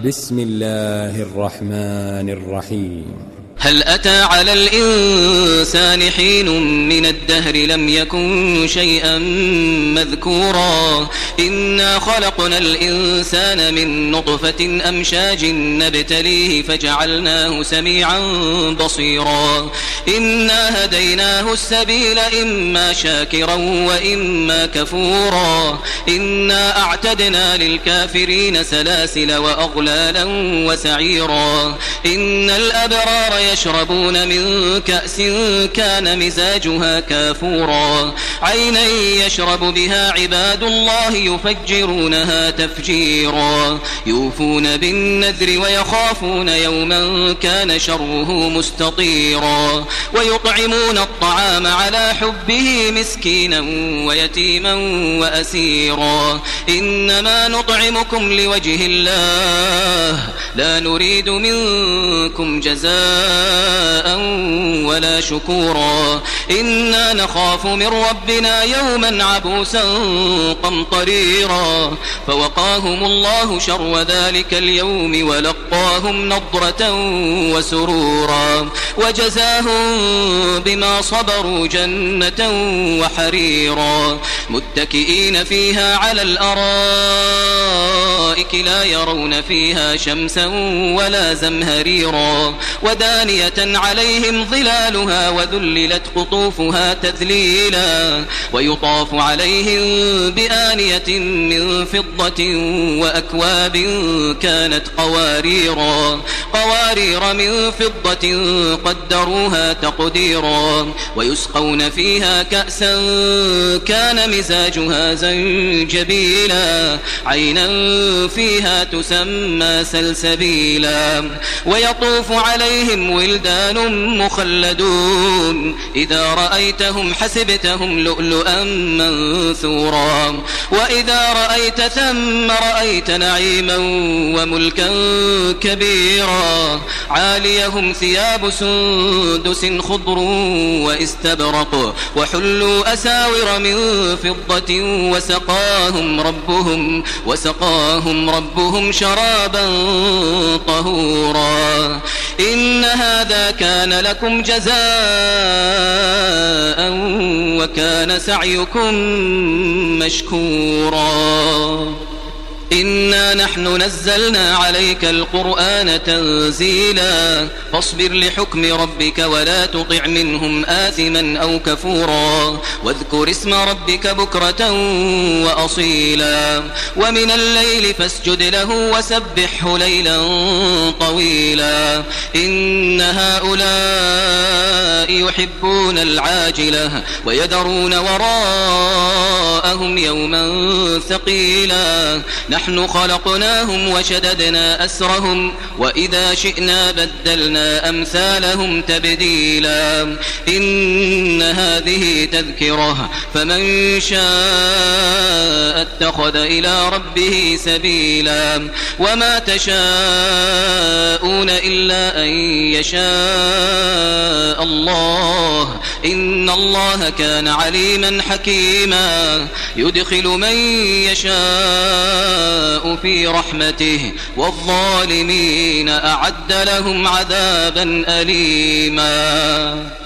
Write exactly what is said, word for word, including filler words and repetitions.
بسم الله الرحمن الرحيم. هل أتى على الإنسان حين من الدهر لم يكن شيئا مذكورا إنا خلقنا الإنسان من نطفة أمشاج نبتليه فجعلناه سميعا بصيرا إنا هديناه السبيل إما شاكرا وإما كفورا إنا أعتدنا للكافرين سلاسل وأغلالا وسعيرا إن الأبرار يشربون من كأس كان مزاجها كافورا عينا يشرب بها عباد الله يفجرونها تفجيرا يوفون بالنذر ويخافون يوما كان شره مستطيرا ويطعمون الطعام على حبه مسكينا ويتيما وأسيرا إنما نطعمكم لوجه الله لا نريد منكم جزاء ولا شكورا إنا نخاف من ربنا يوما عبوسا قمطريرا فوقاهم الله شر ذلك اليوم ولقاهم نضرة وسرورا وجزاهم بما صبروا جنة وحريرا متكئين فيها على الأرائك لا يرون فيها شمسا ولا زمهريرا ودانية عليهم ظلالها وذللت قطوفها تذليلا ويطاف عليهم بآنية من فضة وأكواب كانت قواريرا قوارير من فضة قدروها تقديرا ويسقون فيها كأسا كان مزاجها زنجبيلا عينا فيها تسمى سلسبيلا ويطوف عليهم ولدان مخلدون إذا رأيتهم حسبتهم لؤلؤا منثورا وإذا رأيت ثم رأيت نعيما وملكا كبيرا عاليهم ثياب سندس خضر واستبرق وحلوا أساور من فضة وسقاهم ربهم وسقاهم ربهم شرابا طهورا إن هذا كان لكم جزاء وكان سعيكم مشكورا إنا نحن نزلنا عليك القرآن تنزيلا فاصبر لحكم ربك ولا تطع منهم آثما أو كفورا واذكر اسم ربك بكرة وأصيلا ومن الليل فاسجد له وسبحه ليلا طويلا إن هؤلاء يحبون العاجلة ويذرون وراءهم يوما ثقيلا نحن خلقناهم وشددنا أسرهم وإذا شئنا بدلنا أمثالهم تبديلا إن هذه تذكرة فمن شاء اتخذ إلى ربه سبيلا وما تشاءون إلا أن يشاء الله إن الله كان عليما حكيما يدخل من يشاء في رحمته والظالمين أعد لهم عذابا أليما.